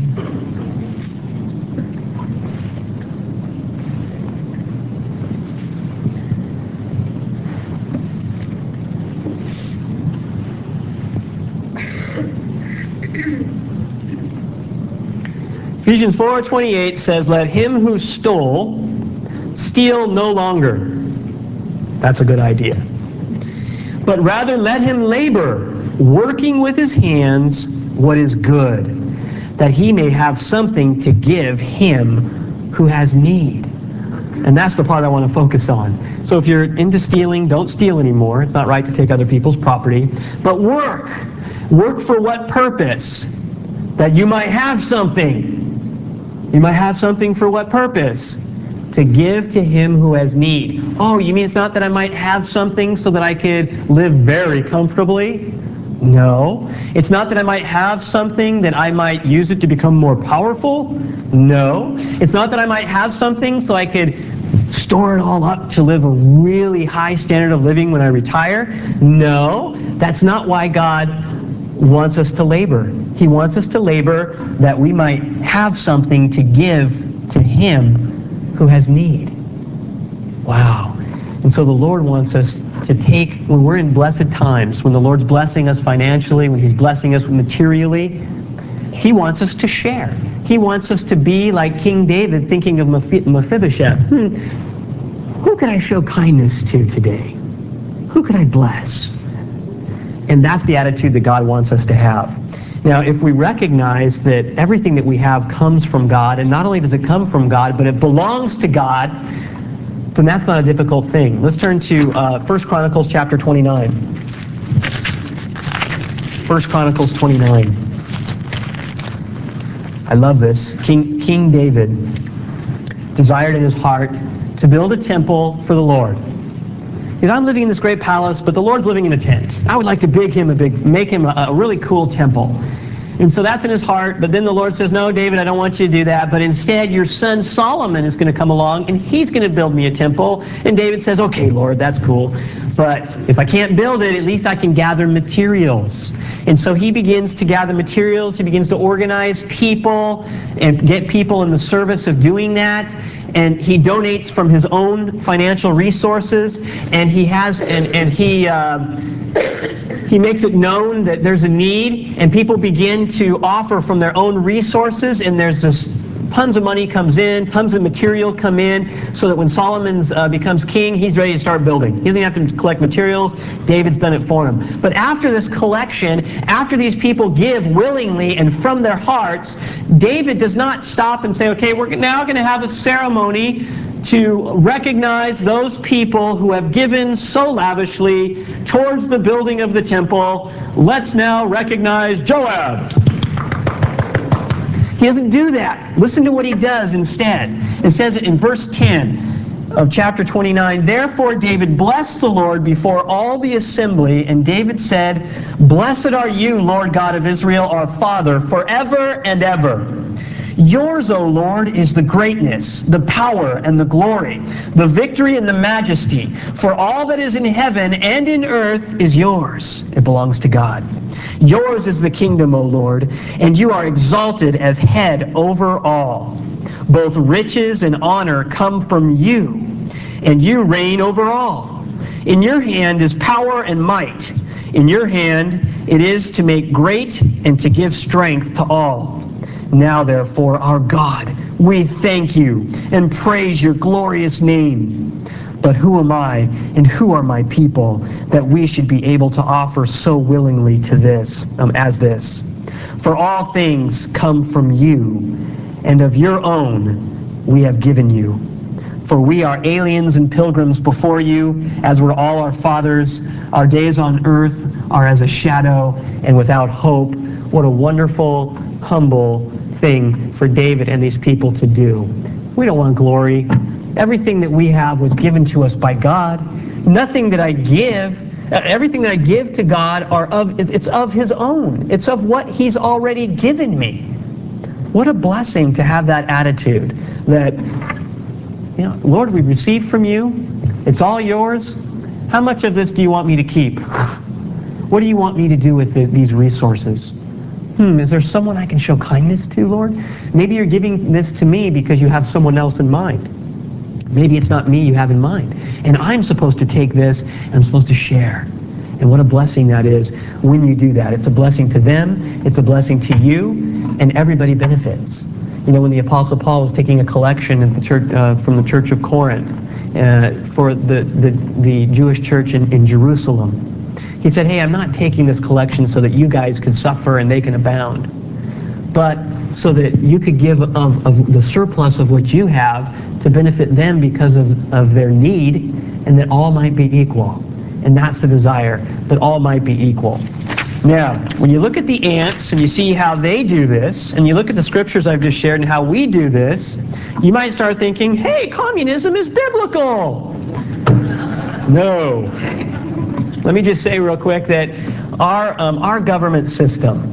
A: Ephesians four, twenty-eight says, "Let him who stole steal no longer." That's a good idea. "But rather let him labor, working with his hands what is good, that he may have something to give him who has need." And that's the part I want to focus on. So if you're into stealing, don't steal anymore. It's not right to take other people's property. But work. Work for what purpose? That you might have something. You might have something for what purpose? To give to him who has need. Oh, you mean it's not that I might have something so that I could live very comfortably? No. It's not that I might have something that I might use it to become more powerful? No. It's not that I might have something so I could store it all up to live a really high standard of living when I retire? No. That's not why God wants us to labor. He wants us to labor that we might have something to give to him who has need. Wow. And so the Lord wants us to take, when we're in blessed times, when the Lord's blessing us financially, when he's blessing us materially, he wants us to share. He wants us to be like King David thinking of Mephibosheth. Hmm, who could I show kindness to today? Who could I bless? And that's the attitude that God wants us to have. Now, if we recognize that everything that we have comes from God, and not only does it come from God, but it belongs to God, then that's not a difficult thing. Let's turn to uh, First Chronicles chapter twenty-nine. First Chronicles twenty-nine. I love this. King, King David desired in his heart to build a temple for the Lord. He said, I'm living in this great palace, but the Lord's living in a tent. I would like to big him a big, make him a, a really cool temple. And so that's in his heart, but then the Lord says, no, David, I don't want you to do that, but instead your son Solomon is going to come along, and he's going to build me a temple. And David says, okay, Lord, that's cool, but if I can't build it, at least I can gather materials. And so he begins to gather materials, he begins to organize people, and get people in the service of doing that. And he donates from his own financial resources, and he has, and, and he... Uh, He makes it known that there's a need, and people begin to offer from their own resources, and there's this tons of money comes in, tons of material come in, so that when Solomon uh, becomes king, he's ready to start building. He doesn't have to collect materials. David's done it for him. But after this collection, after these people give willingly and from their hearts, David does not stop and say, okay, we're now going to have a ceremony to recognize those people who have given so lavishly towards the building of the temple. Let's now recognize Joab. He doesn't do that. Listen to what he does instead. It says it in verse ten of chapter twenty-nine, therefore David blessed the Lord before all the assembly, and David said, blessed are you, Lord God of Israel, our Father, forever and ever. Yours, O Lord, is the greatness, the power, and the glory, the victory and the majesty. For all that is in heaven and in earth is yours. It belongs to God. Yours is the kingdom, O Lord, and you are exalted as head over all. Both riches and honor come from you, and you reign over all. In your hand is power and might. In your hand it is to make great and to give strength to all. Now, therefore, our God, we thank you and praise your glorious name. But who am I and who are my people that we should be able to offer so willingly to this, um, as this? For all things come from you, and of your own we have given you. For we are aliens and pilgrims before you, as were all our fathers. Our days on earth are as a shadow and without hope. What a wonderful, humble thing for David and these people to do. We don't want glory. Everything that we have was given to us by God. Nothing that I give, everything that I give to God are of, it's of his own. It's of what he's already given me. What a blessing to have that attitude that, you know, Lord, we received from you. It's all yours. How much of this do you want me to keep? What do you want me to do with the, these resources? Hmm, is there someone I can show kindness to, Lord? Maybe you're giving this to me because you have someone else in mind. Maybe it's not me you have in mind. And I'm supposed to take this and I'm supposed to share. And what a blessing that is when you do that. It's a blessing to them, it's a blessing to you, and everybody benefits. You know, when the Apostle Paul was taking a collection at the church, uh, from the church of Corinth uh, for the, the, the Jewish church in, in Jerusalem, he said, hey, I'm not taking this collection so that you guys can suffer and they can abound, but so that you could give of, of the surplus of what you have to benefit them because of, of their need, and that all might be equal. And that's the desire, that all might be equal. Now, when you look at the ants and you see how they do this, and you look at the scriptures I've just shared and how we do this, you might start thinking, hey, communism is biblical. No. Let me just say real quick that our, um, our government system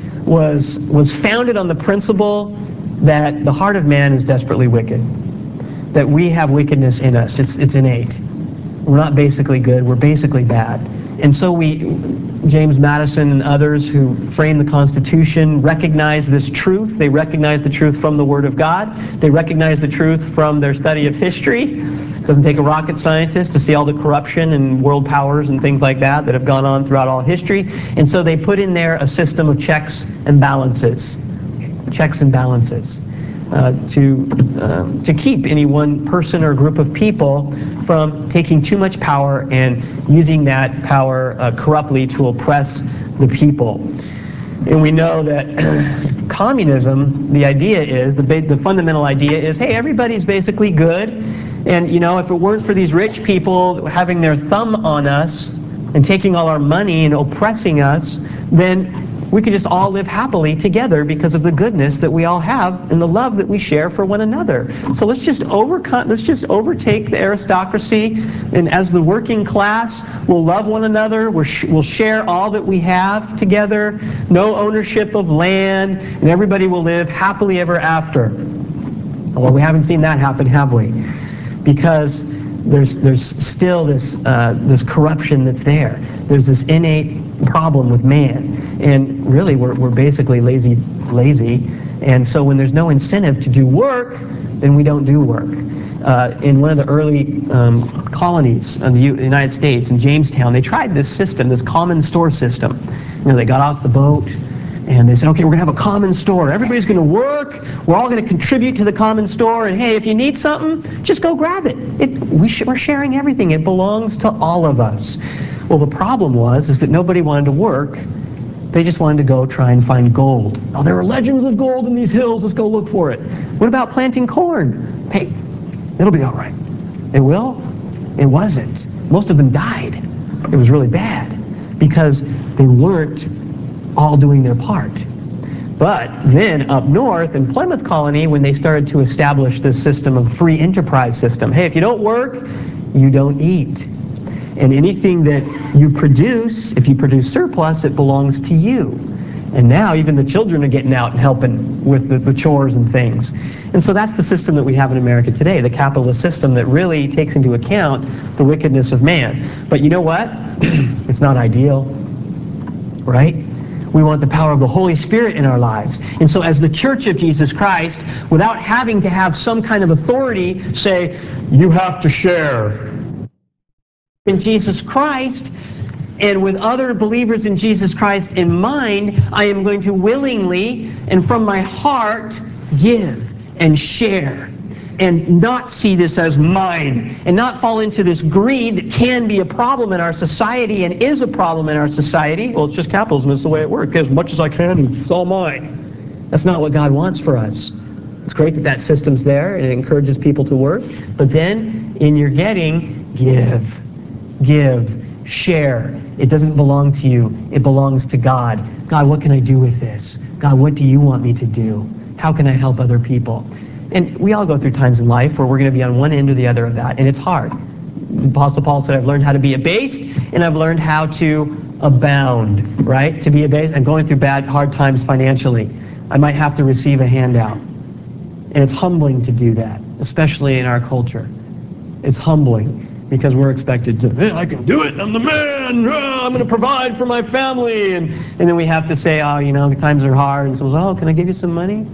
A: was, was founded on the principle that the heart of man is desperately wicked, that we have wickedness in us. It's, it's innate. We're not basically good, we're basically bad. And so we, James Madison and others who framed the Constitution, recognize this truth. They recognize the truth from the Word of God. They recognize the truth from their study of history. It doesn't take a rocket scientist to see all the corruption and world powers and things like that that have gone on throughout all history. And so they put in there a system of checks and balances. Checks and balances. Uh, to, um, to keep any one person or group of people from taking too much power and using that power uh, corruptly to oppress the people. And we know that communism, the idea is, the, the fundamental idea is, hey, everybody's basically good, and you know, if it weren't for these rich people having their thumb on us and taking all our money and oppressing us, then we could just all live happily together because of the goodness that we all have and the love that we share for one another. So let's just overcome, let's just overtake the aristocracy, and as the working class, we'll love one another. We're sh we'll share all that we have together. No ownership of land, and everybody will live happily ever after. Well, we haven't seen that happen, have we? Because there's there's still this uh, this corruption that's there. There's this innate problem with man, and really we're, we're basically lazy lazy and so when there's no incentive to do work, then we don't do work. Uh, in one of the early um, colonies in the U United States, in Jamestown, they tried this system, this common store system. You know, they got off the boat and they said, okay, we're going to have a common store. Everybody's going to work. We're all going to contribute to the common store. And hey, if you need something, just go grab it. it we sh we're sharing everything. It belongs to all of us. Well, the problem was is that nobody wanted to work. They just wanted to go try and find gold. Oh, there are legends of gold in these hills. Let's go look for it. What about planting corn? Hey, it'll be all right. It will? It wasn't. Most of them died. It was really bad because they weren't all doing their part. But then up north in Plymouth Colony, when they started to establish this system of free enterprise system, hey, if you don't work, you don't eat. And anything that you produce, if you produce surplus, it belongs to you. And now even the children are getting out and helping with the, the chores and things. And so that's the system that we have in America today, the capitalist system that really takes into account the wickedness of man. But you know what? It's not ideal, right? We want the power of the Holy Spirit in our lives. And so as the Church of Jesus Christ, without having to have some kind of authority say, you have to share in Jesus Christ, and with other believers in Jesus Christ in mind, I am going to willingly and from my heart give and share and not see this as mine and not fall into this greed that can be a problem in our society and is a problem in our society. Well, it's just capitalism. It's the way it works. As much as I can, it's all mine. That's not what God wants for us. It's great that that system's there and it encourages people to work, but then in your getting, give. Give, share. It doesn't belong to you. It belongs to God. God, what can I do with this? God, what do you want me to do? How can I help other people? And we all go through times in life where we're going to be on one end or the other of that, and it's hard. The Apostle Paul said, I've learned how to be abased, and I've learned how to abound, right? To be abased. I'm going through bad, hard times financially. I might have to receive a handout. And it's humbling to do that, especially in our culture. It's humbling. because we're expected to, hey, I can do it, I'm the man, oh, I'm going to provide for my family. And, and then we have to say, oh, you know, times are hard. And someone says, oh, can I give you some money?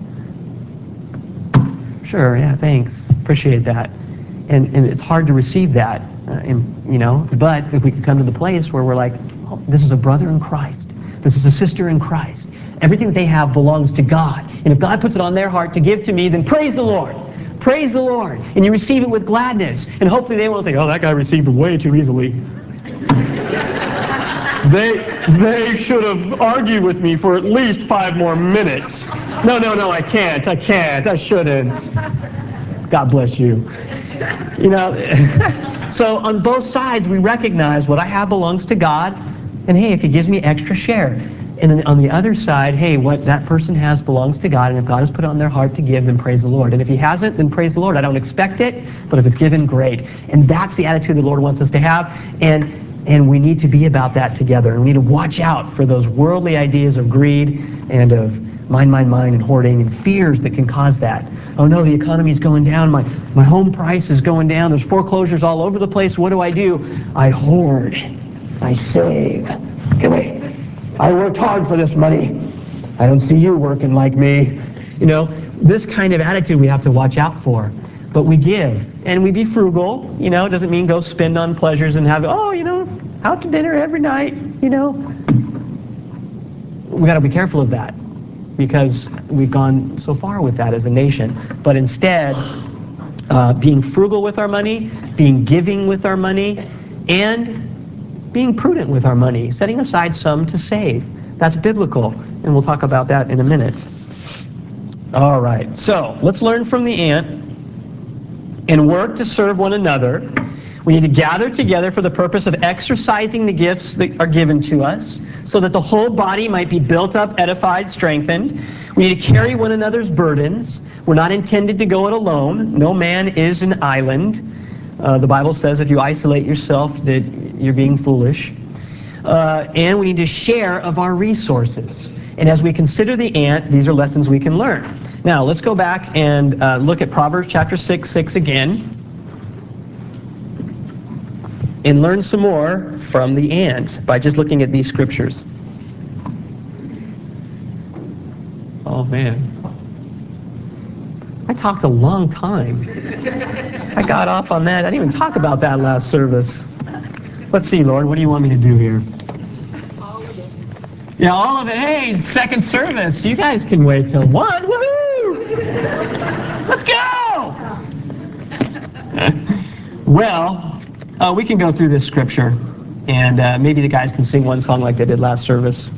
A: Sure, yeah, thanks. Appreciate that. And, and it's hard to receive that, uh, and, you know, but if we could come to the place where we're like, oh, this is a brother in Christ. This is a sister in Christ. Everything that they have belongs to God. And if God puts it on their heart to give to me, then praise the Lord. Praise the Lord. And you receive it with gladness. And hopefully they won't think, oh, that guy received it way too easily. they, they should have argued with me for at least five more minutes. No, no, no, I can't. I can't. I shouldn't. God bless you. You know, so on both sides we recognize what I have belongs to God. And hey, if he gives me extra, share. And then on the other side, hey, what that person has belongs to God, and if God has put it on their heart to give, then praise the Lord. And if he hasn't, then praise the Lord. I don't expect it, but if it's given, great. And that's the attitude the Lord wants us to have, and and we need to be about that together. And we need to watch out for those worldly ideas of greed and of mine, mine, mine, and hoarding, and fears that can cause that. Oh no, the economy's going down, my, my home price is going down, there's foreclosures all over the place, what do I do? I hoard. I save. Okay, wait. I worked hard for this money. I don't see you working like me. You know, this kind of attitude we have to watch out for. But we give, and we be frugal. You know, it doesn't mean go spend on pleasures and have, oh, you know, out to dinner every night, you know. We got to be careful of that because we've gone so far with that as a nation. But instead, uh, being frugal with our money, being giving with our money, and being prudent with our money, setting aside some to save. That's biblical, and we'll talk about that in a minute. All right, so let's learn from the ant and work to serve one another. We need to gather together for the purpose of exercising the gifts that are given to us so that the whole body might be built up, edified, strengthened. We need to carry one another's burdens. We're not intended to go it alone. No man is an island. Uh, the Bible says if you isolate yourself that you're being foolish. Uh, and we need to share of our resources. And as we consider the ant, these are lessons we can learn. Now, let's go back and uh, look at Proverbs chapter six, six again. And learn some more from the ant by just looking at these scriptures. Oh, man. I talked a long time. I got off on that. I didn't even talk about that last service. Let's see, Lord, what do you want me to do here?
C: All of it.
A: Yeah, all of it. Hey, second service. You guys can wait till one. Woohoo! Let's go! Well, uh, we can go through this scripture, and uh, maybe the guys can sing one song like they did last service.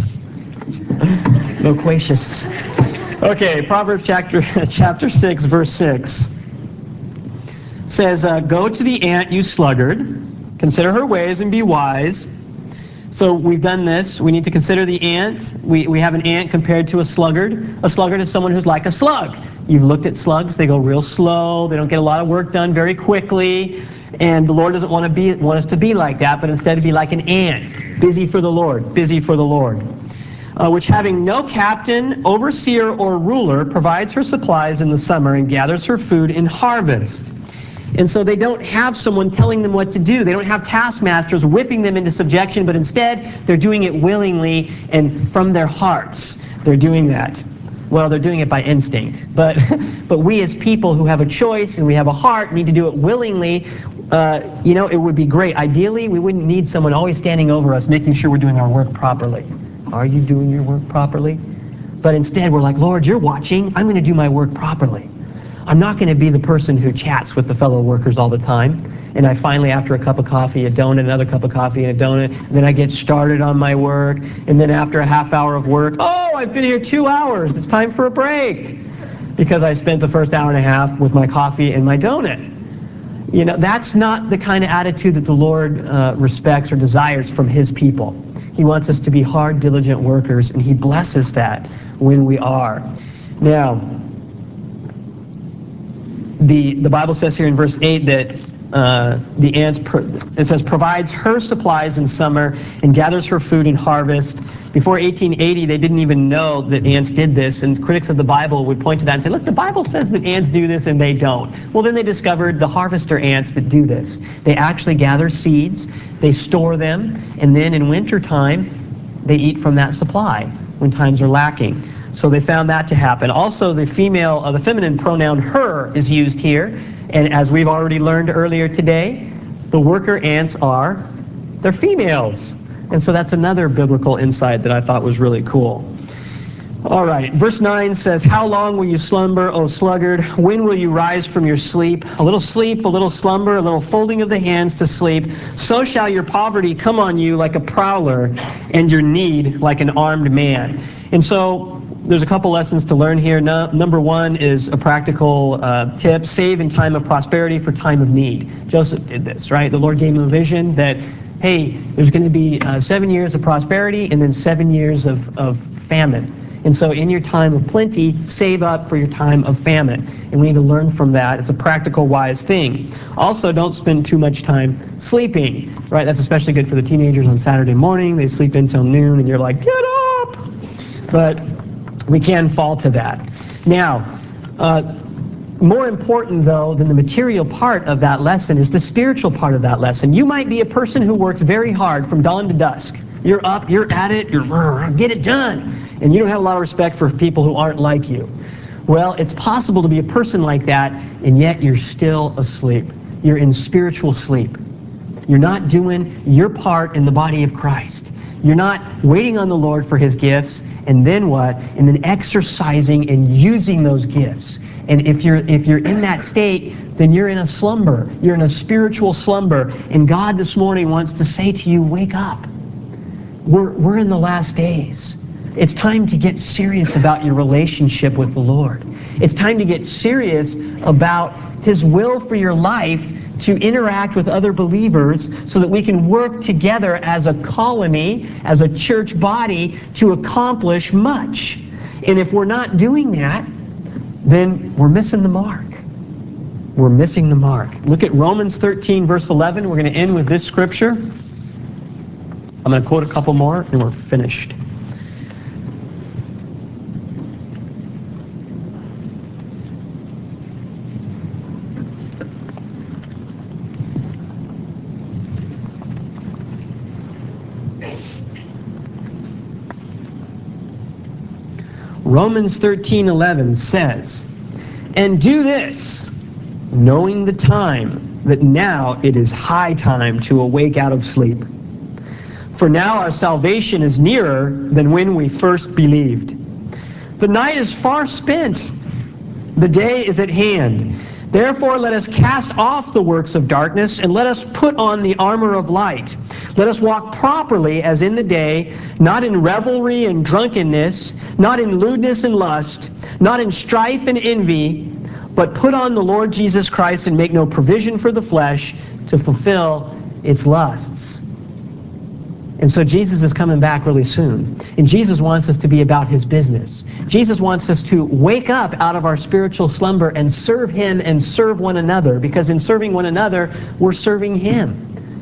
A: Loquacious. Okay, Proverbs chapter, chapter six, verse six says, uh, go to the ant, you sluggard. Consider her ways and be wise. So we've done this. We need to consider the ant. We, we have an ant compared to a sluggard. A sluggard is someone who's like a slug. You've looked at slugs. They go real slow. They don't get a lot of work done very quickly. And the Lord doesn't want to be want us to be like that, but instead to be like an ant, busy for the Lord, busy for the Lord. Uh, which having no captain, overseer, or ruler, provides her supplies in the summer and gathers her food in harvest. And so they don't have someone telling them what to do. They don't have taskmasters whipping them into subjection, but instead they're doing it willingly and from their hearts. They're doing that. Well, they're doing it by instinct. But, but we as people who have a choice and we have a heart need to do it willingly. Uh, you know, it would be great. Ideally, we wouldn't need someone always standing over us making sure we're doing our work properly. Are you doing your work properly? But instead we're like, Lord, you're watching. I'm going to do my work properly. I'm not going to be the person who chats with the fellow workers all the time. And I finally, after a cup of coffee, a donut, another cup of coffee, and a donut, and then I get started on my work. And then after a half hour of work, oh, I've been here two hours. It's time for a break. Because I spent the first hour and a half with my coffee and my donut. You know, that's not the kind of attitude that the Lord uh, respects or desires from His people. He wants us to be hard, diligent workers, and He blesses that when we are. Now, The, the Bible says here in verse eight that uh, the ant, it says, provides her supplies in summer and gathers her food in harvest. Before eighteen eighty, they didn't even know that ants did this, and critics of the Bible would point to that and say, look, the Bible says that ants do this, and they don't. Well, then they discovered the harvester ants that do this. They actually gather seeds, they store them, and then in wintertime, they eat from that supply when times are lacking. So they found that to happen. Also, the female, uh, the feminine pronoun her is used here, and as we've already learned earlier today, the worker ants are, they're females. And so that's another biblical insight that I thought was really cool. All right, verse nine says, how long will you slumber, O sluggard? When will you rise from your sleep? A little sleep, a little slumber, a little folding of the hands to sleep. So shall your poverty come on you like a prowler, and your need like an armed man. And so there's a couple lessons to learn here. No, number one is a practical uh, tip: save in time of prosperity for time of need. Joseph did this, right? The Lord gave him a vision that, hey, there's going to be uh, seven years of prosperity and then seven years of, of famine. And so in your time of plenty, save up for your time of famine. And we need to learn from that. It's a practical, wise thing. Also, don't spend too much time sleeping, right? That's especially good for the teenagers on Saturday morning. They sleep until noon, and you're like, get up! But we can fall to that. Now, uh, more important, though, than the material part of that lesson is the spiritual part of that lesson. You might be a person who works very hard from dawn to dusk. You're up, you're at it, you're get it done. And you don't have a lot of respect for people who aren't like you. Well, it's possible to be a person like that, and yet you're still asleep. You're in spiritual sleep. You're not doing your part in the body of Christ. You're not waiting on the Lord for his gifts, and then what? And then exercising and using those gifts. And if you're if you're in that state, then you're in a slumber. You're in a spiritual slumber. And God this morning wants to say to you, wake up. We're we're in the last days. It's time to get serious about your relationship with the Lord. It's time to get serious about his will for your life, to interact with other believers so that we can work together as a colony, as a church body, to accomplish much. And if we're not doing that, then we're missing the mark. We're missing the mark. Look at Romans thirteen, verse eleven. We're going to end with this scripture. I'm going to quote a couple more, and we're finished. Romans thirteen eleven says, and do this, knowing the time, that now it is high time to awake out of sleep. For now our salvation is nearer than when we first believed. The night is far spent, the day is at hand. Therefore let us cast off the works of darkness, and let us put on the armor of light. Let us walk properly as in the day, not in revelry and drunkenness, not in lewdness and lust, not in strife and envy, but put on the Lord Jesus Christ and make no provision for the flesh to fulfill its lusts. And so Jesus is coming back really soon. And Jesus wants us to be about his business. Jesus wants us to wake up out of our spiritual slumber and serve him and serve one another, because in serving one another, we're serving him.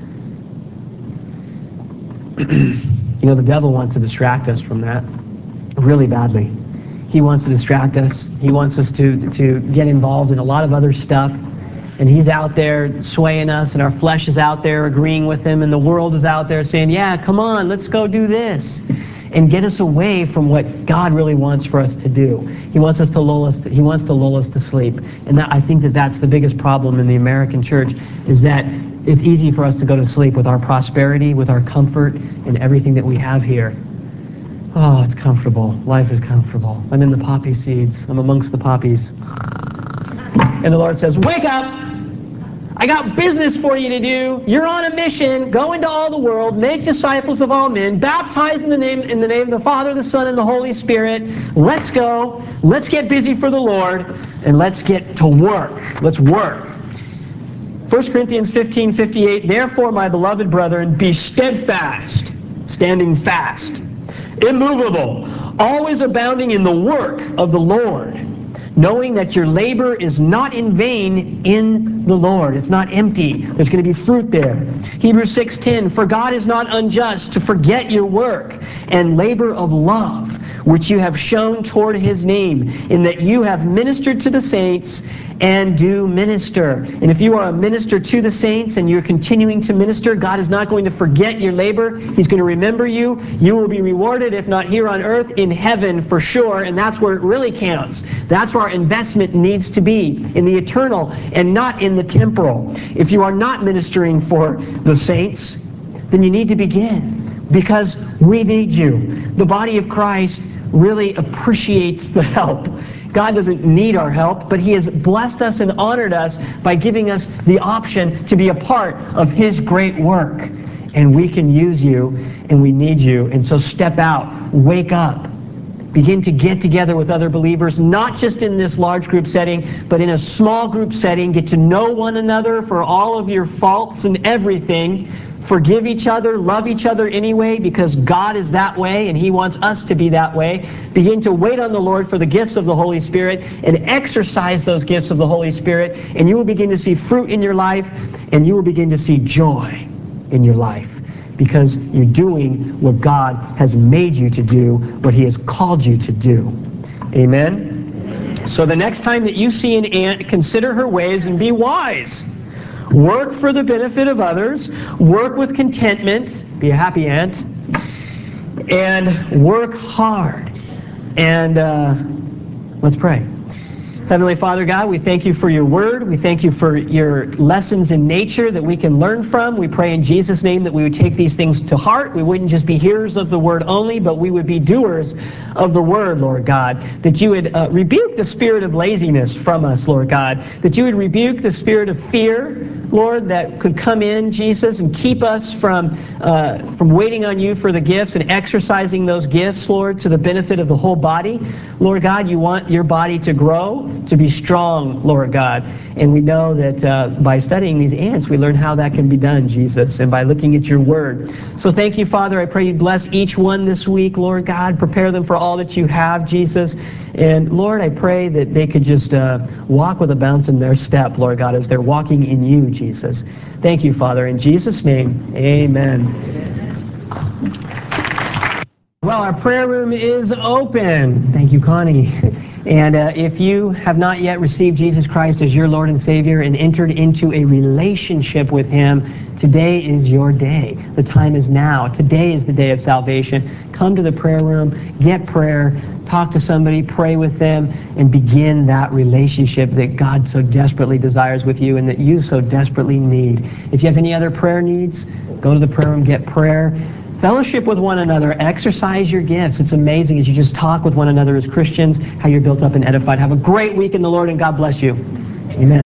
A: You know, the devil wants to distract us from that really badly. He wants to distract us. He wants us to, to get involved in a lot of other stuff. And he's out there swaying us, and our flesh is out there agreeing with him, and the world is out there saying, yeah, come on, let's go do this. And get us away from what God really wants for us to do. He wants us to lull us to, he wants to lull us to sleep. And that, I think that that's the biggest problem in the American church, is that it's easy for us to go to sleep with our prosperity, with our comfort, and everything that we have here. Oh, it's comfortable. Life is comfortable. I'm in the poppy seeds. I'm amongst the poppies. And the Lord says, wake up! I got business for you to do. You're on a mission. Go into all the world, make disciples of all men, baptize in the name in the name of the Father, the Son, and the Holy Spirit. Let's go. Let's get busy for the Lord, and let's get to work. Let's work. First Corinthians fifteen fifty-eight, therefore, my beloved brethren, be steadfast, standing fast, immovable, always abounding in the work of the Lord, knowing that your labor is not in vain in the Lord. It's not empty. There's going to be fruit there. Hebrews six ten, for God is not unjust to forget your work and labor of love, which you have shown toward his name, in that you have ministered to the saints and do minister. And if you are a minister to the saints and you're continuing to minister, God is not going to forget your labor. He's going to remember you. You will be rewarded, if not here on earth, in heaven for sure, and that's where it really counts. That's where our investment needs to be, in the eternal and not in the temporal. If you are not ministering for the saints, then you need to begin, because we need you. The body of Christ really appreciates the help. God doesn't need our help, but he has blessed us and honored us by giving us the option to be a part of his great work. And we can use you, and we need you. And so step out, wake up, begin to get together with other believers, not just in this large group setting, but in a small group setting. Get to know one another for all of your faults and everything. Forgive each other, love each other anyway, because God is that way and he wants us to be that way. Begin to wait on the Lord for the gifts of the Holy Spirit and exercise those gifts of the Holy Spirit, and you will begin to see fruit in your life, and you will begin to see joy in your life, because you're doing what God has made you to do, what he has called you to do. Amen? So the next time that you see an ant, consider her ways and be wise. Work for the benefit of others. Work with contentment. Be a happy ant. And work hard. And uh, let's pray. Heavenly Father God, we thank you for your word. We thank you for your lessons in nature that we can learn from. We pray in Jesus' name that we would take these things to heart. We wouldn't just be hearers of the word only, but we would be doers of the word, Lord God. That you would uh, rebuke the spirit of laziness from us, Lord God. That you would rebuke the spirit of fear, Lord, that could come in, Jesus, and keep us from, uh, from waiting on you for the gifts and exercising those gifts, Lord, to the benefit of the whole body. Lord God, you want your body to grow, to be strong, Lord God. And we know that uh, by studying these ants, we learn how that can be done, Jesus, and by looking at your word. So thank you, Father. I pray you bless each one this week, Lord God. Prepare them for all that you have, Jesus. And Lord, I pray that they could just uh, walk with a bounce in their step, Lord God, as they're walking in you, Jesus. Thank you, Father. In Jesus' name, amen. Well, our prayer room is open. Thank you, Connie. And uh, if you have not yet received Jesus Christ as your Lord and Savior and entered into a relationship with him, today is your day. The time is now. Today is the day of salvation. Come to the prayer room, get prayer, talk to somebody, pray with them, and begin that relationship that God so desperately desires with you and that you so desperately need. If you have any other prayer needs, go to the prayer room, get prayer. Fellowship with one another. Exercise your gifts. It's amazing as you just talk with one another as Christians, how you're built up and edified. Have a great week in the Lord, and God bless you. Amen.